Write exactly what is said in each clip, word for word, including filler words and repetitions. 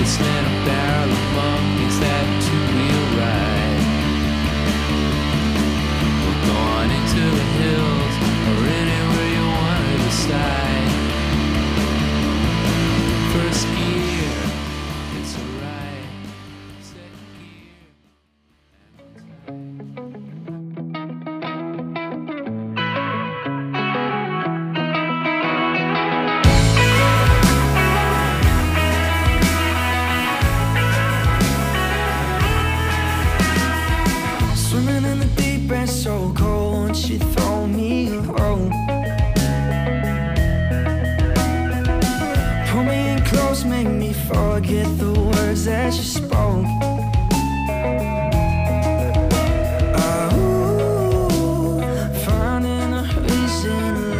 This little barrel of monk makes that two-wheel ride. We're going into the hills or anywhere you want to decide. First gear, it's alright. Second gear. Swimming in the deep end, so cold. Won't you throw me a rope? Pull me in close, make me forget the words that you spoke. Oh, finding a reason to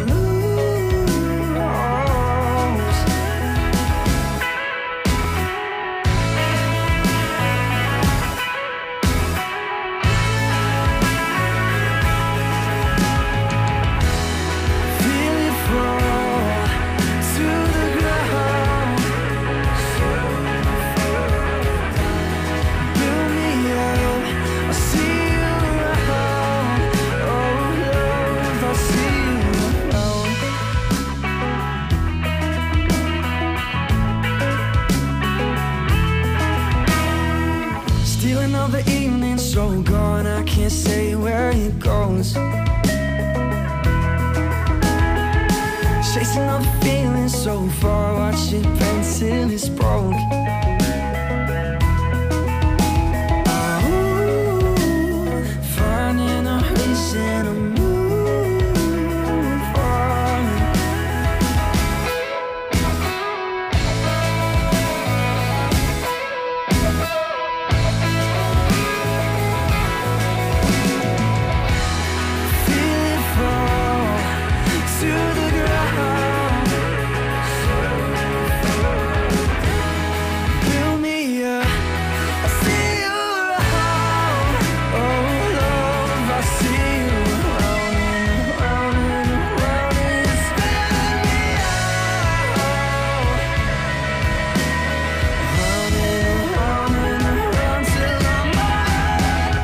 lose. Feel it fall to the ground. Build me up, I see you around. Oh love, I see you around. Stealing all the evening, so gone, I can't say where it goes. Chasing all the feelings so far, watch it bend till it's broke. Oh, finding a reason to move on. Feel it fall to the ground. Build me up, I see you around. Oh love, I see you around and around and around. It's spinning me out. Round and around and around till I'm out.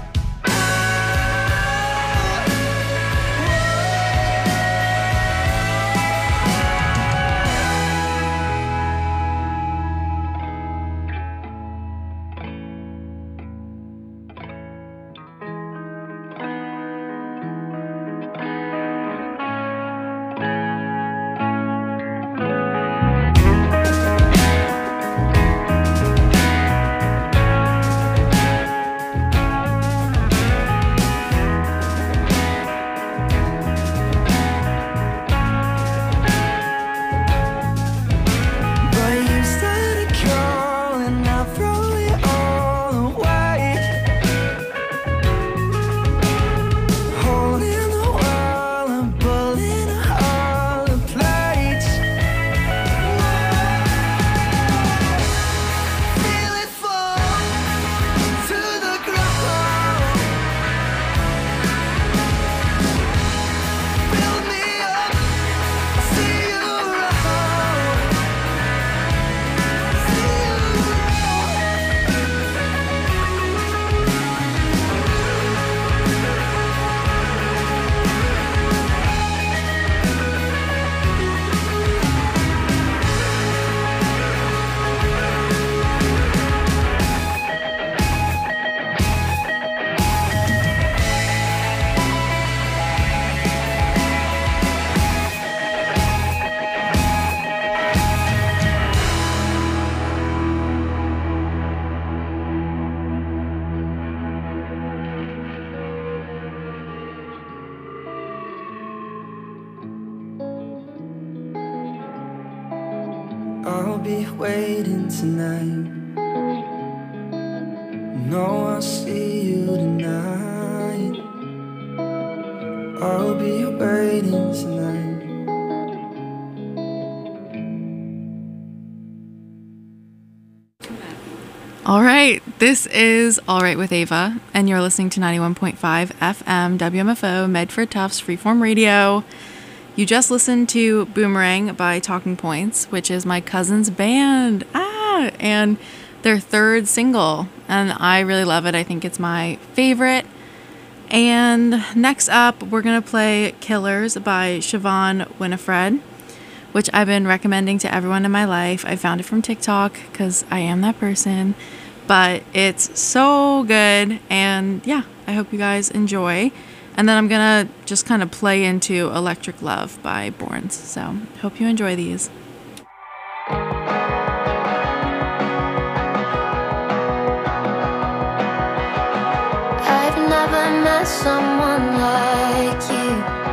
But you started calling, I throw it all away. Holding the wall and pulling all the plates. Feel it fall to the ground. Build me up, I see you around. See you I'll be waiting tonight. No, I'll see you tonight. I'll be waiting tonight. All right, this is All Right with Ava, and you're listening to ninety-one point five F M W M F O Medford Tufts Freeform Radio. You just listened to Boomerang by Talking Points, which is my cousin's band. Ah! Yeah, and their third single, and I really love it. I think it's my favorite. And next up, we're going to play Killers by Siobhan Winifred, which I've been recommending to everyone in my life. I found it from TikTok because I am that person. But it's so good, and yeah, I hope you guys enjoy. And then I'm going to just kind of play into Electric Love by Borns. So, hope you enjoy these. I've never met someone like you.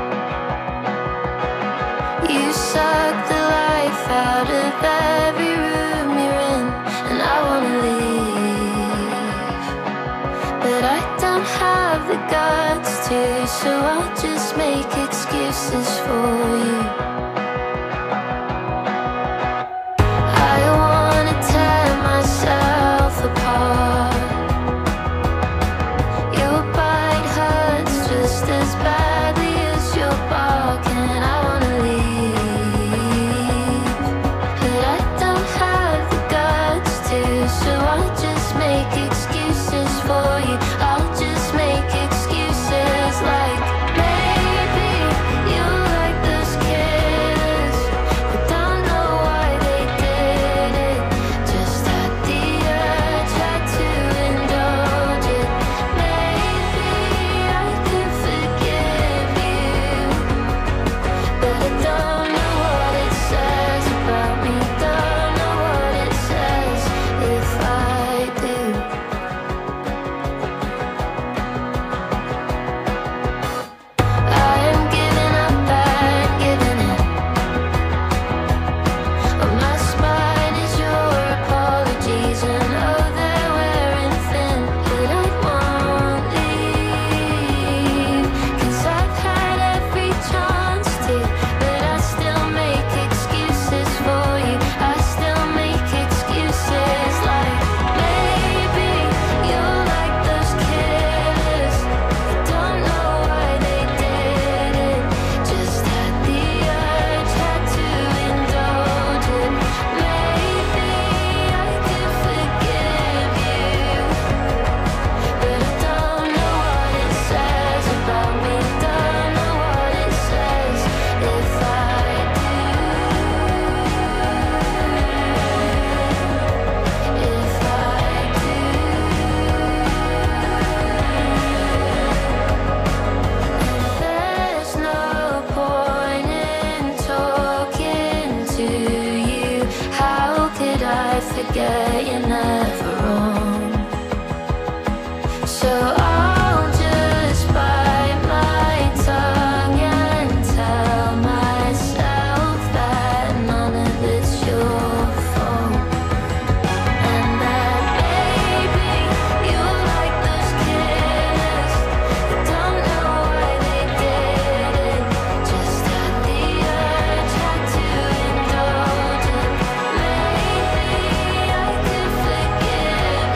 You suck the life out of every room you're in, and I wanna leave, but I don't have the guts to, so I'll just make excuses for you. I wanna tear myself apart. Your bite hurts just as badly as your bark, and I wanna leave, but I don't have the guts to, so I'll just make excuses for you. I'll just make excuses like maybe you like those kids, but don't know why they did it. Just had the urge, had to indulge it. Maybe I could forgive you, but I don't know what it says about me. Don't know what it says if I do. I'm giving up and giving in. On my spine is your apologies, and oh, they're wearing thin, but I won't leave, 'cause I've had every chance to, but I still make excuses for you. I still make excuses like maybe you're like those killers, but don't know why they did it. Just had the urge, had to indulge it. Maybe I could forgive you, but I don't know what it says about me. Don't know what it says if I do. If I do. There's no point in talking to you. How could I forget you're never wrong? So I'll just bite my tongue and tell myself that none of it's your fault, and that maybe you're like those killers, but don't know why they did it. Just had the urge, had to indulge it. Maybe I could forgive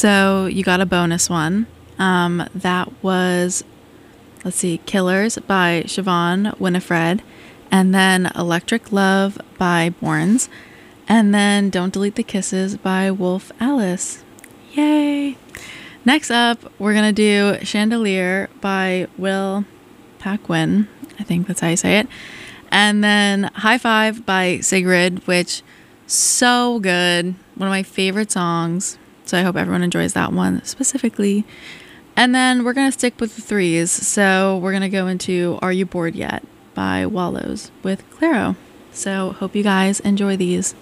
So you got a bonus one. Um, that was, let's see, Killers by Siobhan Winifred, and then Electric Love by Borns, and then Don't Delete the Kisses by Wolf Alice. Yay! Next up, we're going to do Chandelier by Will Paquin. I think that's how you say it. And then High Five by Sigrid, which so good. One of my favorite songs. So I hope everyone enjoys that one specifically. And then we're going to stick with the threes. So we're going to go into Are You Bored Yet by Wallows with Clairo. So hope you guys enjoy these.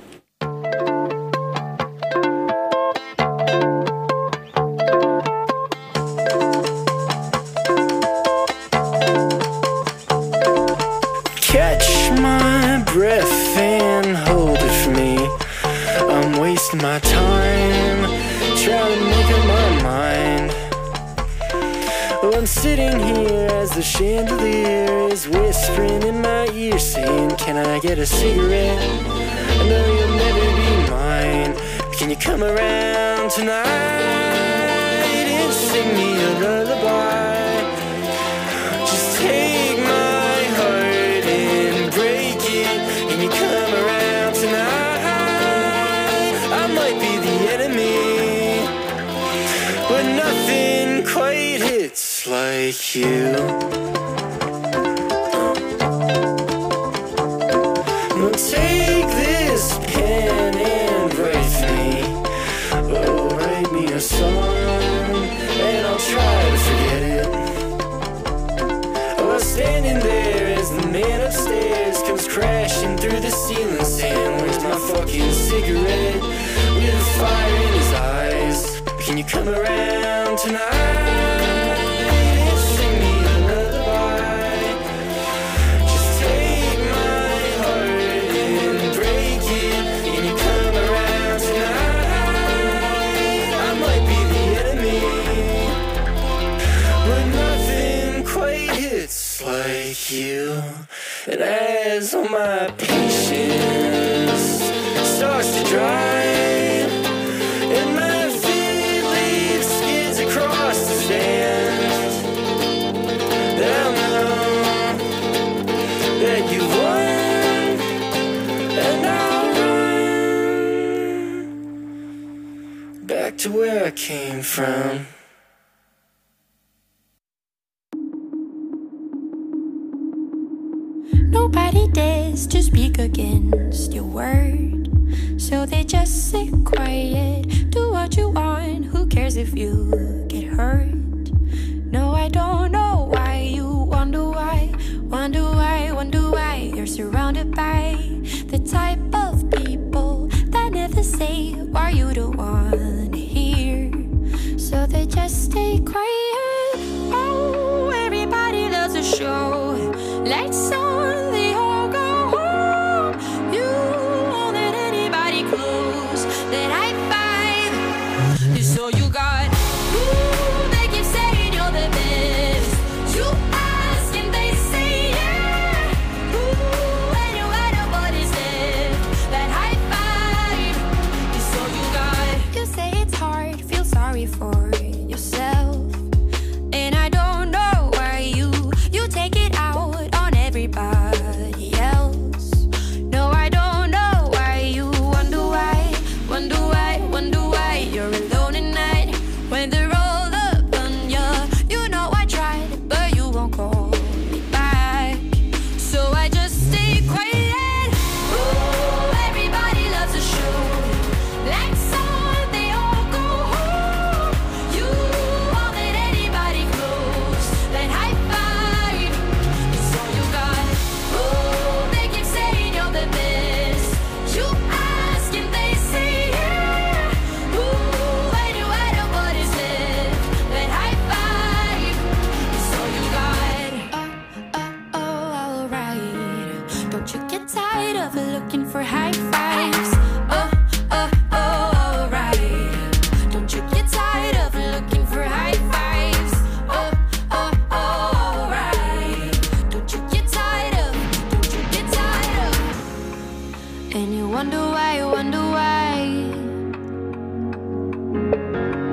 Catch my breath and hold it for me. I'm wasting my time trying to make up my mind. Well, I'm sitting here as the chandelier is whispering in my ear, saying, can I get a cigarette? I know you'll never be mine. Can you come around tonight and sing me a lullaby? Just take my heart and break it. Can you come around tonight? I might be the enemy, but nothing quite hits like you. Now take this pen and write for me. Oh, write me a song, and I'll try to forget it. I was standing there as the man upstairs comes crashing through the ceiling, saying, where's my fucking cigarette? With fire in his eyes. Can you come around tonight and sing me a lullaby? Just take my heart and break it. Can you come around tonight? I might be the enemy, but nothing quite hits like you. And as all my patience starts to dry, and my feet leave skids across the stand, then I'll know that you won, and I'll run back to where I came from. Nobody dares to speak against your word, so they just sit quiet. Do what you want, who cares if you get hurt? No, I don't know why you wonder why, wonder why, wonder why. You're surrounded by the type of people that never say why you don't want to hear, so they just stay quiet. Oh, everybody loves a show. Lights on, they all go home. You won't let anybody close that high five. So you got, ooh, they keep saying you're the best. You ask and they say yeah. Ooh, and you add up what is left, that high five. So you got, you say it's hard, feel sorry for yourself, and I don't know why you you take it out everybody else. No, I don't know why you wonder why, wonder why, wonder why you're alone at night when they're all up on you. You know I tried, but you won't call me back, so I just stay quiet. Ooh, everybody loves a show. Lights on, they all go home. You won't let anybody close that high five. So you got, ooh, they keep saying you're the best. You ask and they say yeah. Ooh, and you add up what is left, that high five. So you got, oh, oh, oh, alright. Don't you get tired of looking for high fives? Oh, oh, oh, alright. Don't you get tired of looking for high fives? Oh, oh, oh, alright. Don't you get tired of, don't you get tired of? And you wonder why, wonder why.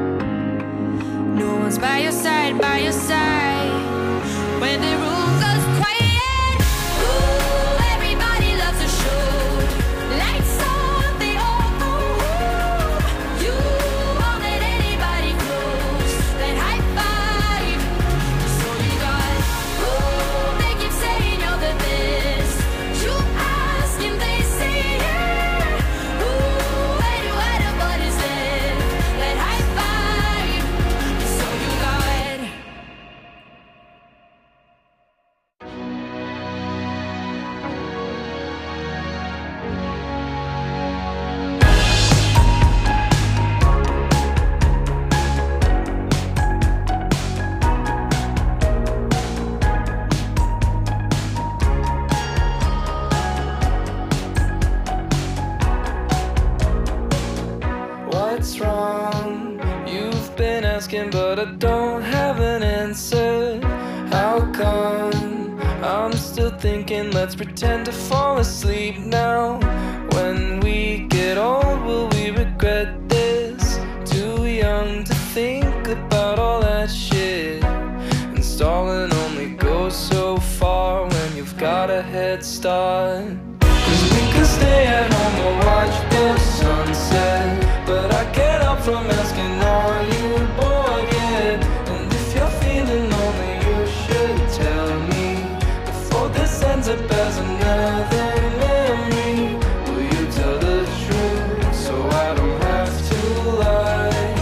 thinking, but I don't have an answer. How come I'm still thinking? Let's pretend to fall asleep now. When we get old, will we regret this? Too young to think about all that shit. And stalling only goes so far when you've got a head start. Cause we could stay at home or watch the sunset, but I can't help from asking, are you bored yet? And if you're feeling lonely, you should tell me before this ends up as another memory. Will you tell the truth so I don't have to lie?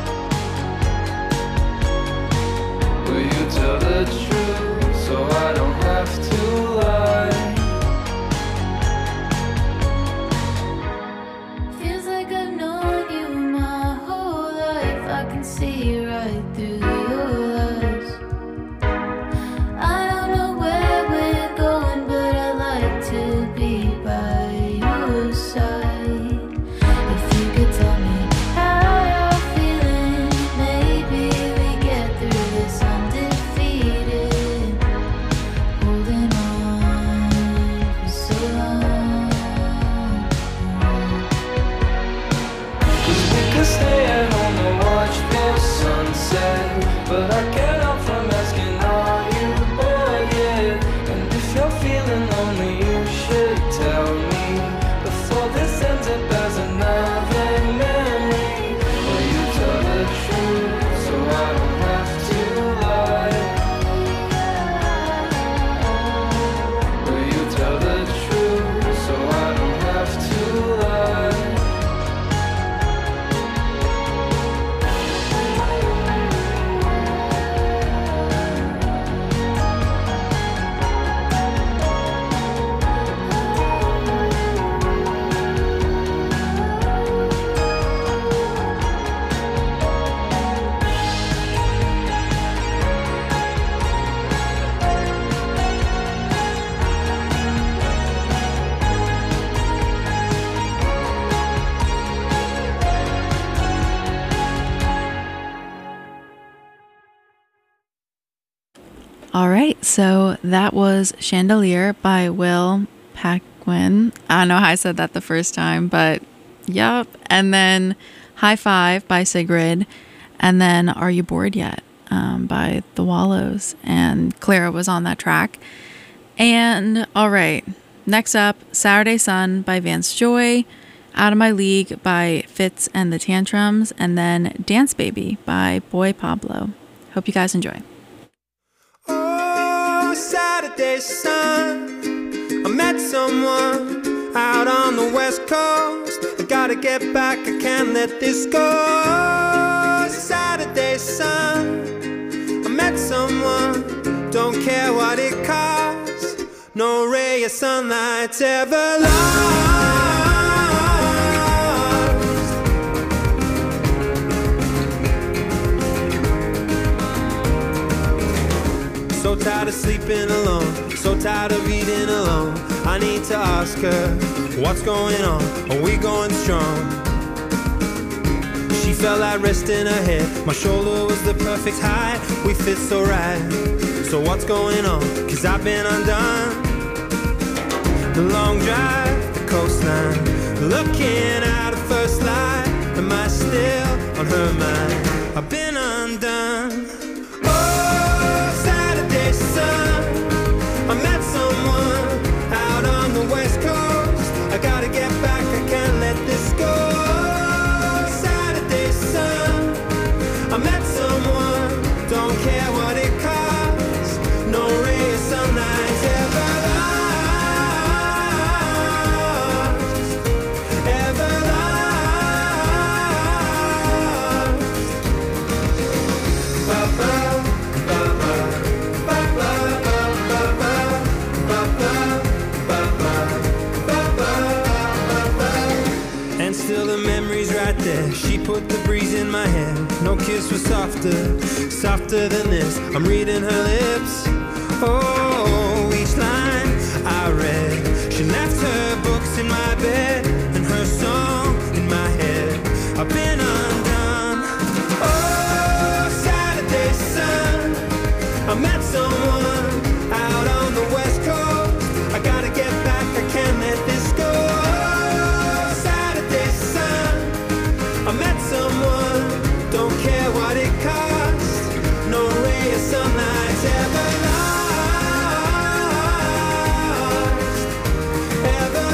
Will you tell the truth so I don't have to lie? Feels like I've known you my whole life. I can see right through your lies. I don't know where we're going, but I like to be by your side. If you could tell me how you're feeling, maybe we get through this undefeated. Holding on for so long. Cause we could stay at home and watch the sunset, but I can't help from asking, are you bored yet? And if you're feeling lonely, you should tell me before this ends up as another memory. Will you tell the truth so I don't have to lie? Will you tell the truth so I don't have to lie? All right, so that was Chandelier by Will Paquin. I don't know how I said that the first time, but yep. And then High Five by Sigrid. And then Are You Bored Yet um, by The Wallows. And Clara was on that track. And all right, next up, Saturday Sun by Vance Joy. Out of My League by Fitz and the Tantrums. And then Dance Baby by Boy Pablo. Hope you guys enjoy. Oh, Saturday sun, I met someone out on the west coast. I gotta get back, I can't let this go. Saturday sun, I met someone, don't care what it costs. No ray of sunlight's ever lost. So tired of sleeping alone, so tired of eating alone. I need to ask her, what's going on? Are we going strong? She felt like rest in her head. My shoulder was the perfect height. We fit so right. So what's going on? Cause I've been undone. The long drive, the coastline, looking at her first light. Am I still on her mind? I've been undone. Sun, I met someone out on the west coast. I gotta get back, I can't let this go. Saturday sun, I met someone, don't care what it costs. No ray of sunlight's ever lost, ever lost. Ba-ba, ba-ba. And still the memory's right there. She put the breeze in my hair. No kiss was softer, softer than this. I'm reading her lips. Oh, each line I read. She left her books in my bed and her song in my head. I've been undone. Oh, met someone out on the west coast. I gotta get back, I can't let this go. Saturday sun, I met someone, don't care what it costs. No ray of sunlight's ever lost, ever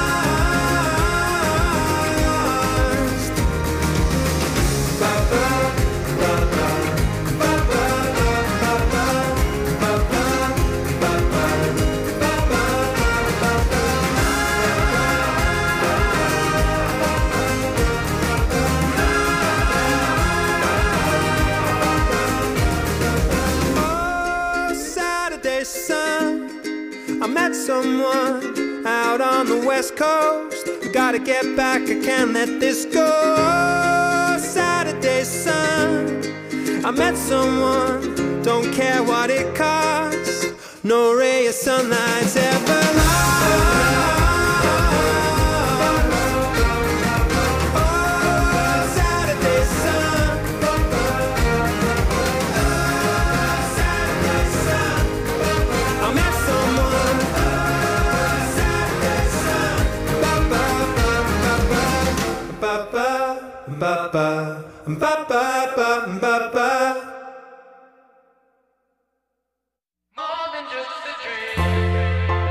lost. Ba-ba, ba-ba, ba-ba, ba-ba, ba-ba, ba-ba, ba-ba, ba-ba. Oh, Saturday sun, I met someone out on the west coast. I gotta get back, I can't let this go. Saturday sun, I met someone, don't care what it costs. No ray of sunlight's ever lost. Oh, Saturday sun, Saturday sun, I met someone. Saturday sun, ba ba ba ba ba ba ba ba ba ba ba ba. More than just a dream.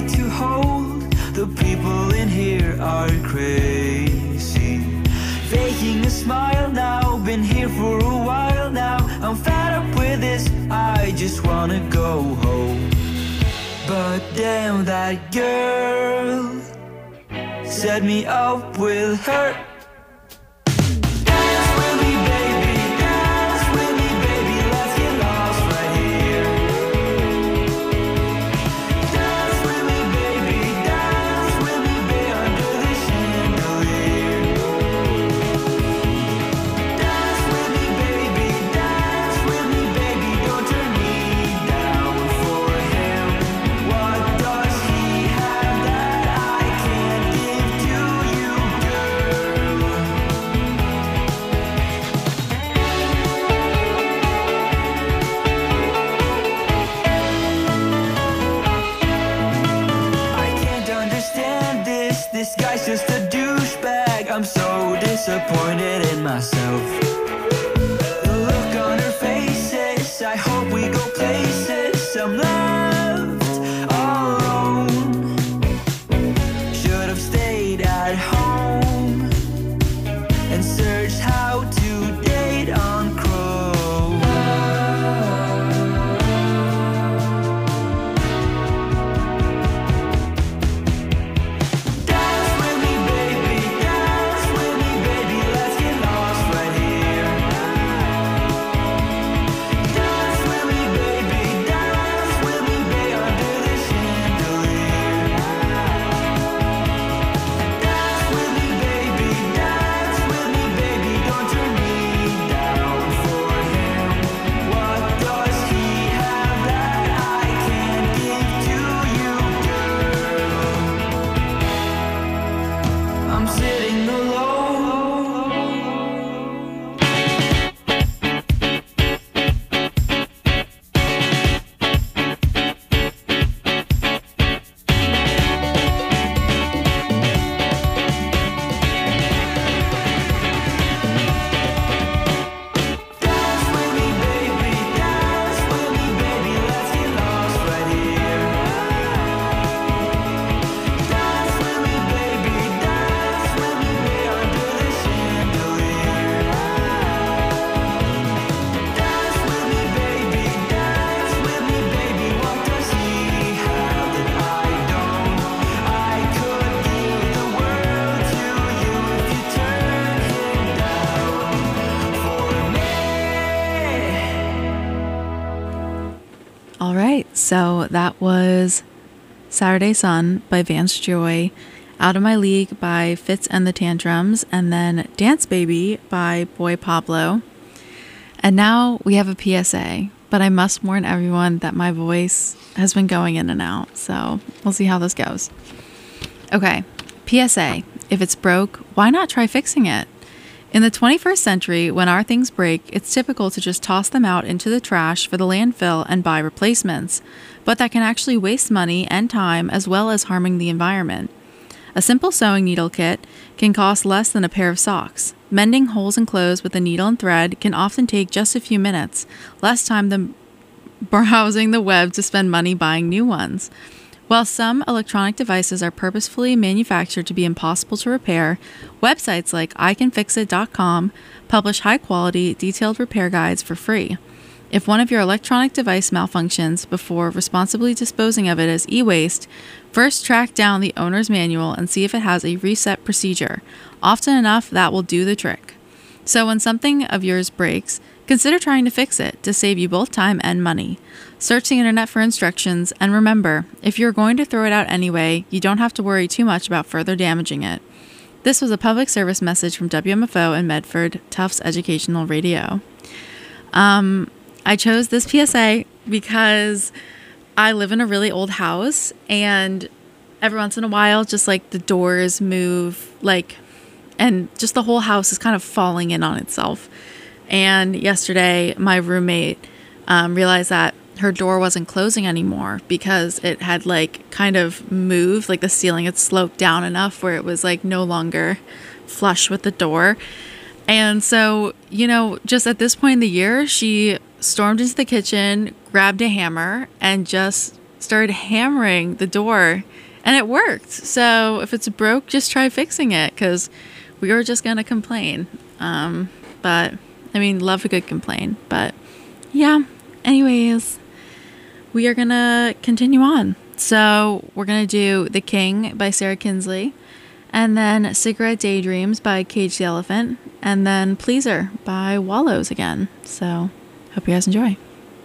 to hold. The people in here are crazy. Faking a smile now, been here for a while now. I'm fed up with this, I just wanna go home. But damn, that girl set me up with her. Dance with me, baby, dance with me, baby, let's get lost right here. Dance with me, baby, dance with me, baby, under the chandelier. Dance with me, baby, dance with me, baby, don't turn me down for him. What does he have that I can't give to you, girl? I can't understand this. This guy's just a douchebag. I'm so disappointed in myself. The look on her faces, I hope we go places. I'm left all alone. Should have stayed at home and searched how to date on Chrome. Dance with me, baby, dance with me, baby, let's get lost right here. Dance with me, baby, dance with me, baby, under the chandelier. Dance with me, baby, dance with me, baby, don't turn me down for him. What does he have that I can't give to you, girl? I'm sitting alone. Dance with me, baby, dance with me, baby, let's get lost right here. Dance with me, baby, dance with me, baby, under the chandelier. Dance with me, baby, dance with me, baby, what does he have that I don't? I could give the world to you if you turn him down for me. All right, so that was Saturday Sun by Vance Joy, Out of My League by Fitz and the Tantrums, and then Dance Baby by Boy Pablo. And now we have a P S A, but I must warn everyone that my voice has been going in and out, so we'll see how this goes. Okay, P S A. If it's broke, why not try fixing it? In the twenty-first century, when our things break, it's typical to just toss them out into the trash for the landfill and buy replacements, but that can actually waste money and time as well as harming the environment. A simple sewing needle kit can cost less than a pair of socks. Mending holes in clothes with a needle and thread can often take just a few minutes, less time than browsing the web to spend money buying new ones. While some electronic devices are purposefully manufactured to be impossible to repair, websites like I can fix it dot com publish high-quality, detailed repair guides for free. If one of your electronic device malfunctions before responsibly disposing of it as e-waste, first track down the owner's manual and see if it has a reset procedure. Often enough, that will do the trick. So when something of yours breaks, consider trying to fix it to save you both time and money. Search the internet for instructions, and remember, if you're going to throw it out anyway, you don't have to worry too much about further damaging it. This was a public service message from W M F O and Medford Tufts Educational Radio. Um, I chose this P S A because I live in a really old house, and every once in a while, just like the doors move, like, and just the whole house is kind of falling in on itself. And yesterday, my roommate um, realized that her door wasn't closing anymore because it had like kind of moved, like the ceiling had sloped down enough where it was like no longer flush with the door. And so, you know, just at this point in the year, she stormed into the kitchen, grabbed a hammer, and just started hammering the door, and it worked. So if it's broke, just try fixing it, because we were just going to complain. Um, but, I mean, love a good complaint. But, yeah, anyways, we are going to continue on. So we're going to do The King by Sarah Kinsley, and then Cigarette Daydreams by Cage the Elephant, and then Pleaser by Wallows again. So hope you guys enjoy.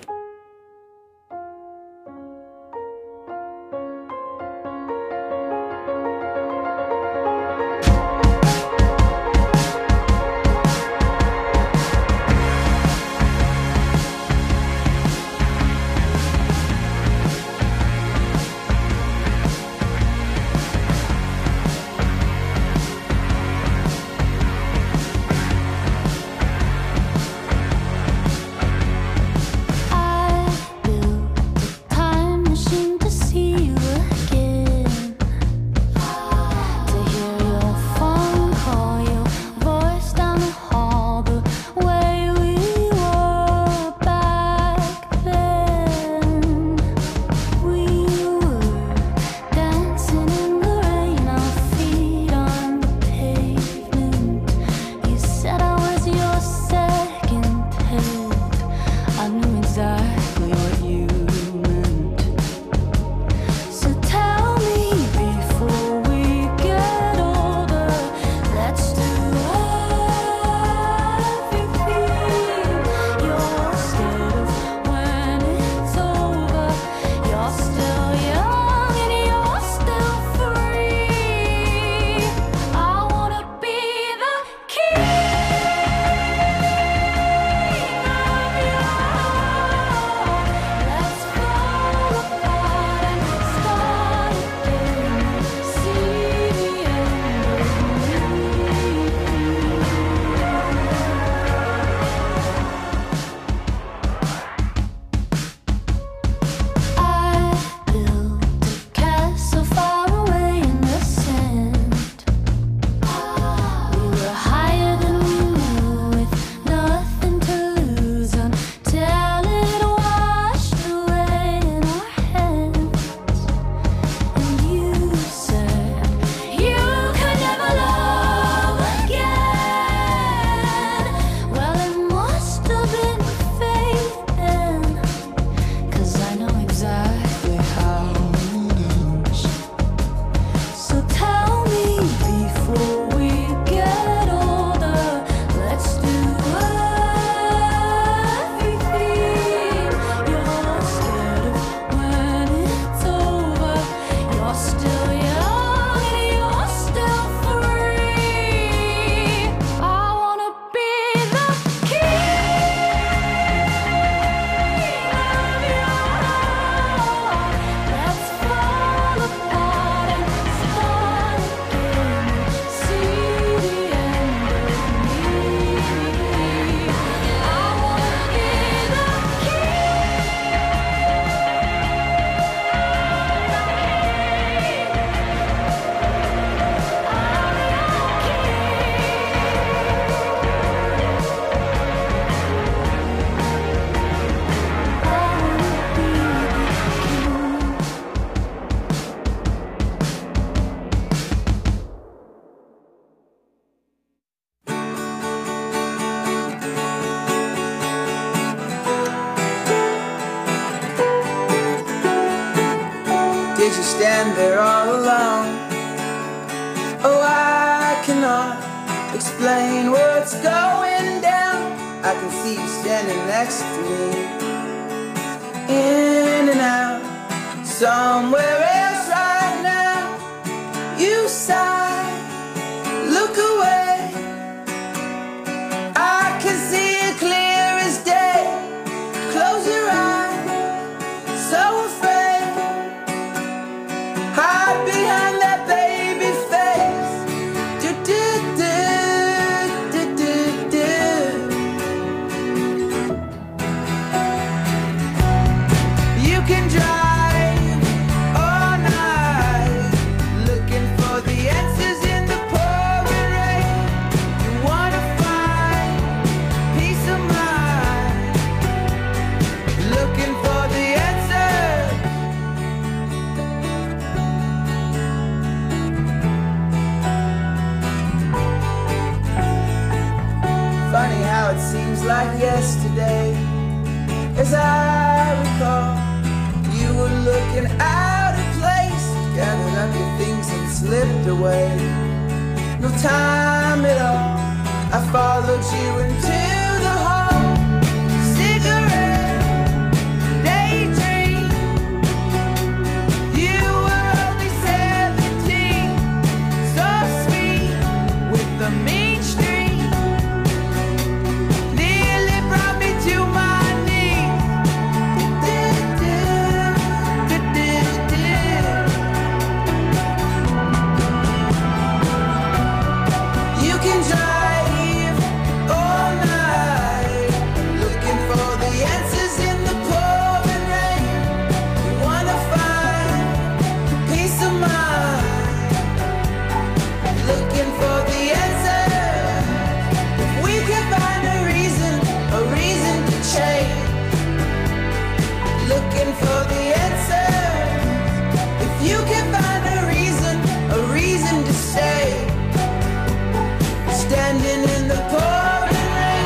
Did you stand there all alone? Oh, I cannot explain what's going down. I can see you standing next to me, in and out, somewhere else right now. You sigh, look away. I can see it clear as day. Close your eyes, so afraid. Hide behind that baby face. Do do do do do do. You can drive or it seems like yesterday. As I recall, you were looking out of place, gathered up your things and slipped away. No time at all, I followed you into the hall. Cigarette, daydream. You were only seventeen, so sweet with the mean streak. Nearly brought me to my knees. You can drive all night, looking for the answers in the pouring rain. You wanna find peace of mind, looking for the answers. If we can find a reason, a reason to change, looking for the answers. If you can find a reason, a reason to stay, standing in the pouring rain.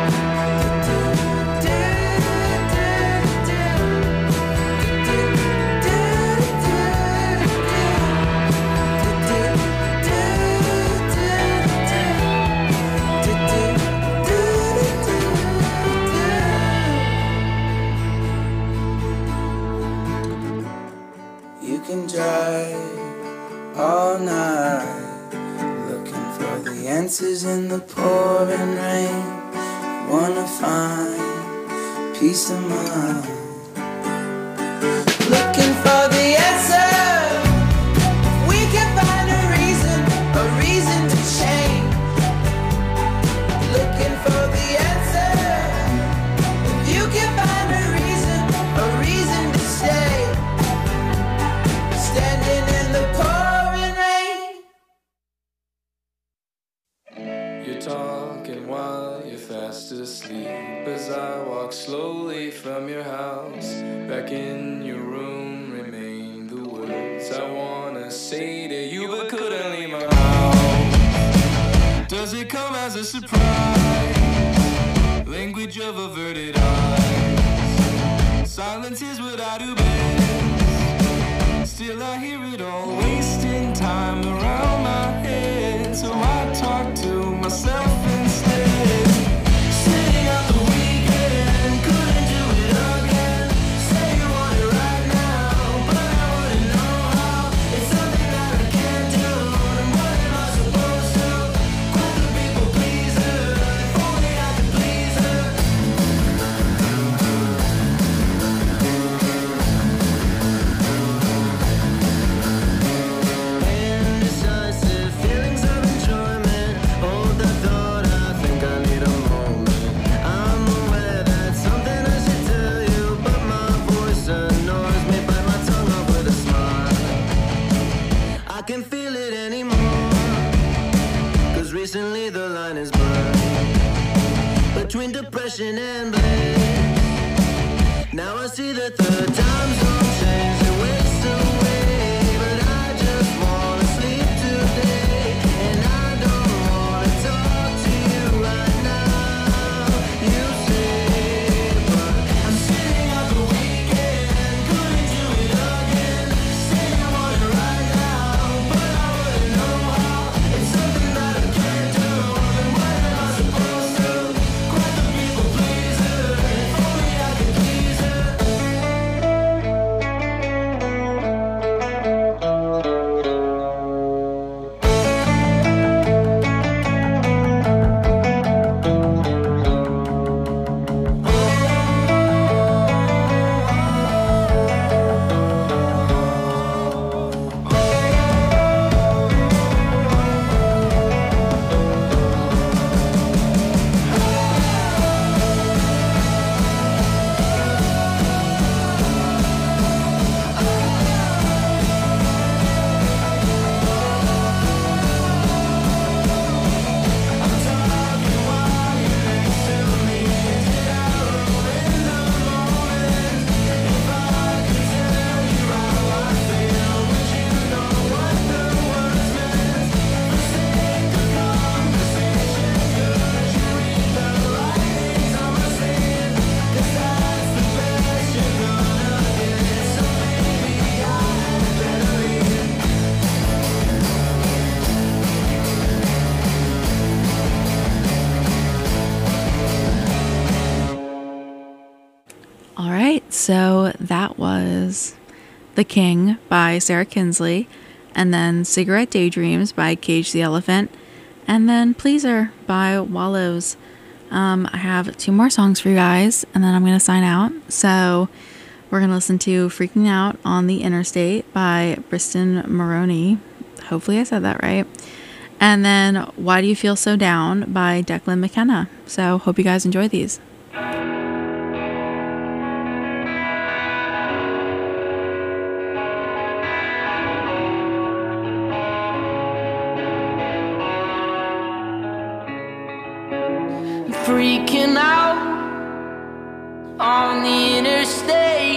You can drive all night, looking for the answers in the pouring rain. Wanna find peace of mind, looking for the answer. We can find a reason, a reason to change, looking for the answer. If you can find a reason, a reason to stay, standing in the pouring rain. You're talking while you're fast asleep as I walk slowly from your house. Back in your room remain the words I wanna say to you but couldn't leave my house. Does it come as a surprise? Language of averted eyes. Silence is what I do best. Still I hear it all, wasting time around my head. So I talk to myself instead. Sitting out the weekend, couldn't do it again. Say you want it right now, but I wouldn't know how. It's something that I can't do, and what am I supposed to? Quit the people pleaser, if only I could please her. Indecisive feelings of enjoyment. Hold the thought, I think I need a moment. I'm aware that's something I should tell you, but my voice annoys me. Bite my tongue off with a smile. I can't feel it anymore, cause recently the line is blurred between depression and bliss. Now I see that the time zone changed and waste away, but I just wanna sleep today, and I don't wanna talk to you right now. You say, but I'm sitting out the weekend, couldn't do it again. Say you want it right now, but I wouldn't know how. It's something that I can't do, and what am I supposed to? Quite the people pleaser, if only I could please her. so that was The King by Sarah Kinsley, and then Cigarette Daydreams by Cage the Elephant, and then Pleaser by Wallows. Um, I have two more songs for you guys, and then I'm going to sign out. So we're going to listen to Freaking Out on the Interstate by Briston Maroney. Hopefully I said that right. And then Why Do You Feel So Down by Declan McKenna. So hope you guys enjoy these. Freaking out on the interstate,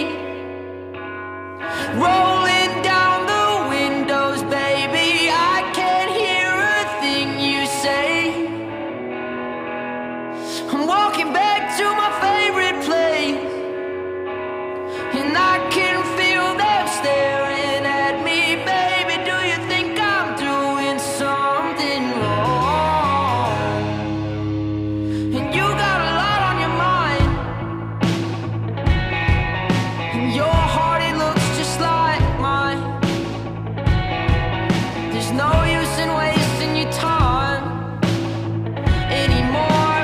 rolling down the windows, baby. I can't hear a thing you say. I'm walking back to my favorite place, and I can feel them staring at me, baby. Do you think I'm doing something wrong? And you got a lot on your mind, and your heart, it looks just like mine. There's no use in wasting your time anymore.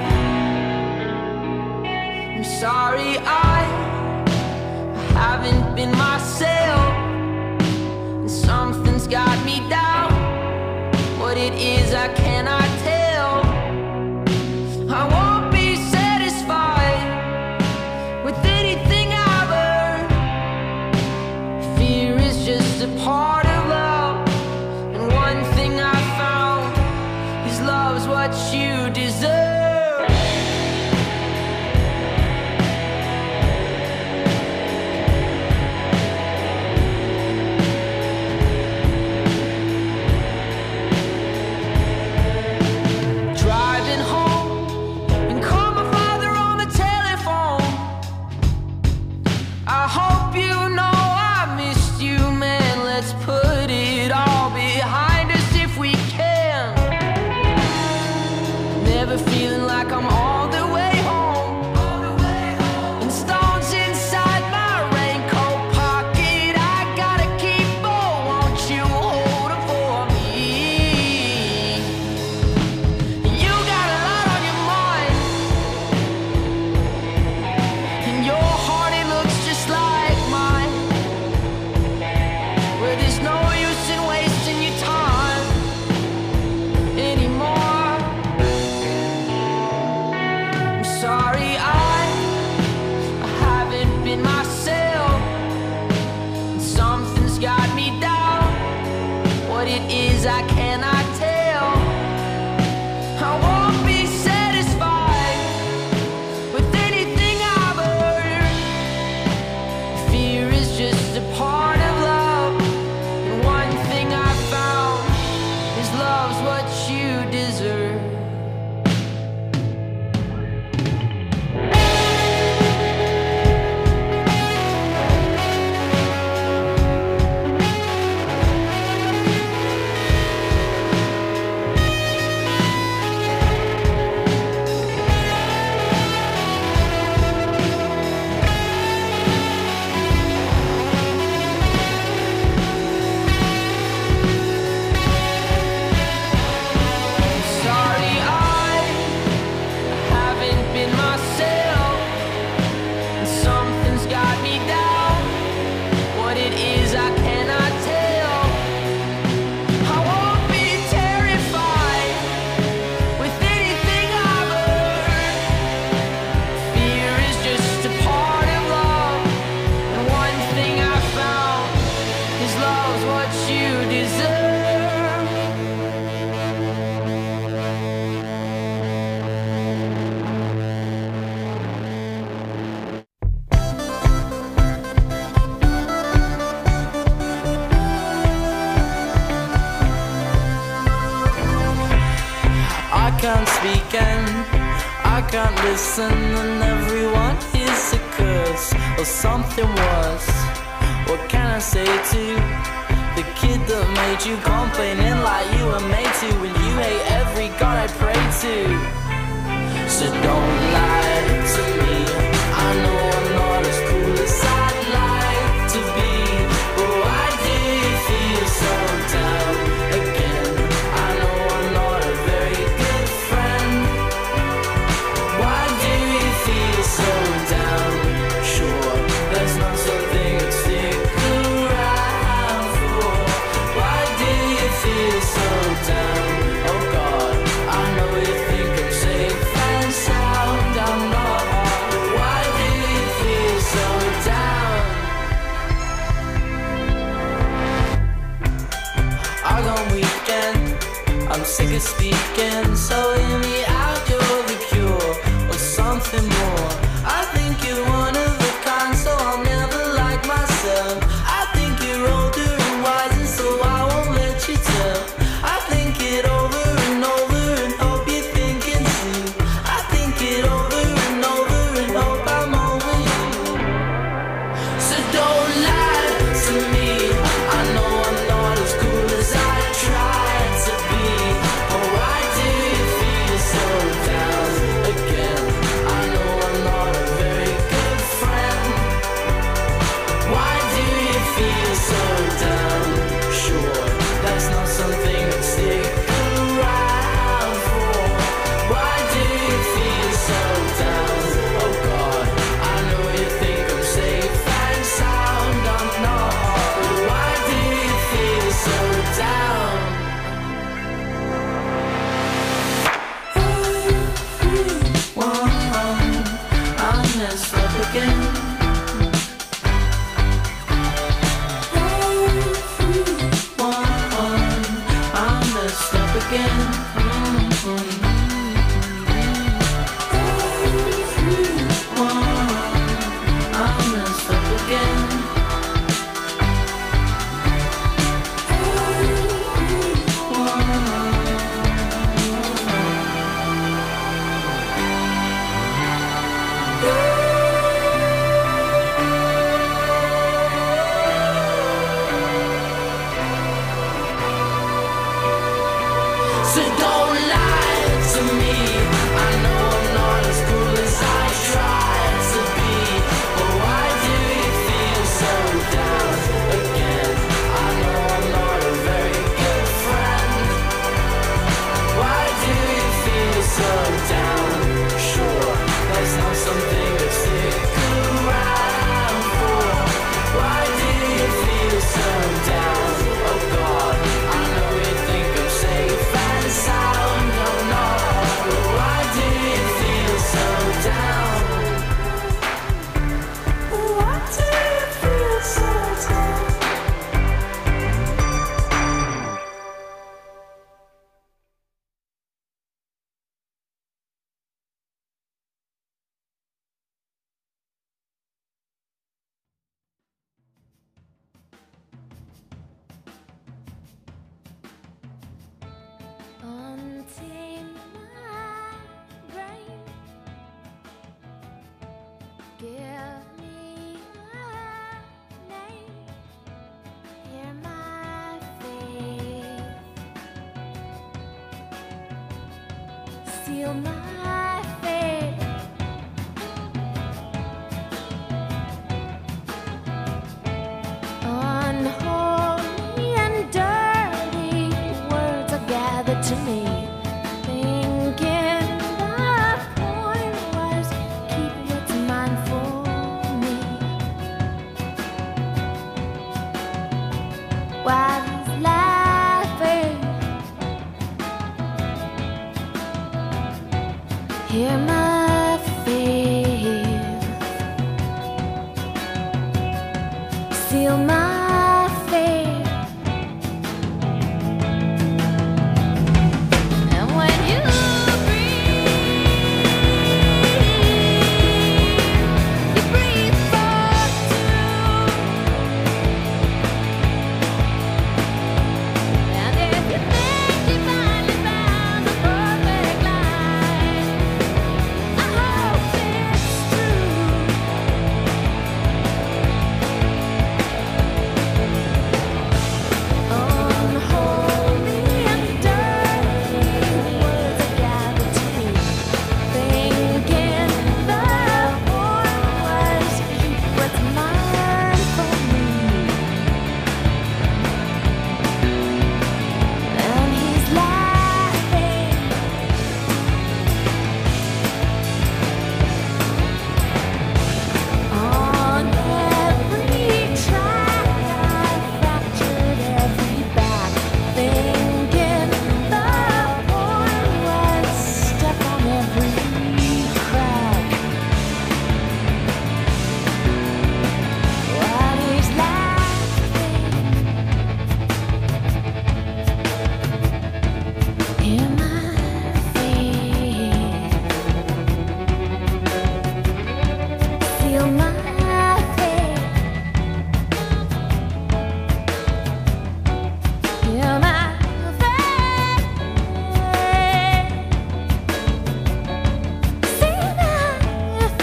I'm sorry, I haven't been myself, and something's got me down. What it is, I cannot tell. I won't be satisfied with anything I've earned. Fear is just a part of love, and one thing I found is love's what you deserve. Driving home and call my father on the telephone. I hope you know I missed you, man. Let's put it all behind us if we can. Never feeling like I'm all the way home. And stones inside my raincoat pocket. I gotta keep on. Won't you hold 'em for me? You got a lot on your mind, and your heart, it looks just like mine. Where there's no use in wasting your time anymore. I'm sorry, I, I haven't been myself, and something's got me down. What it is, I cannot tell. I won't be satisfied with anything I've earned. Fear is just a part of love, and one thing I found is love's what you deserve. Sorry, I haven't been myself, and something's got me down. What it is, I cannot tell. I won't be terrified with anything I've earned. Fear is just a part of love, and one thing I found is love's what you deserve. I can't speak and I can't listen, and everyone is a curse or something worse. What can I say to the kid that made you, complaining like you were made to, when you hate every god I pray to? So don't lie to me, I know I'm not as cool I'm sick of speaking, so hear me out. You're the cure or something more. I think you're one of a kind, so I'll never like myself. I think you're older and wiser, so I won't let you tell. I think it over and over and hope you're thinking too. I think it over and over and hope I'm over you. So don't lie to me. I know I'm not as cool as I tried to be. But why do you feel so down again? I know I'm not a very good friend. Why do you feel so down? Sure, that's not something I'd stick around for. Why do you feel so down? Oh God, I know you think I'm safe and sound. I'm not. Why do you feel so down? I'm messed up again. I'm messed up again. I'm messed up again. So don't lie to me. I know I'm not as cool as I tried to be. But why do you feel so down again? I know I'm not a very good friend. Why do you feel so down? Sure, that's not something to stick around for. Why do you feel so down? Oh God, I know you think I'm safe and sound. I'm not. Why do you feel so down? Why do you feel so down? Until my brain give me a name, hear my faith, seal my fate. Unholy and dirty words are gathered to me, thinking the point was keep what's mine for me. While he's laughing, hear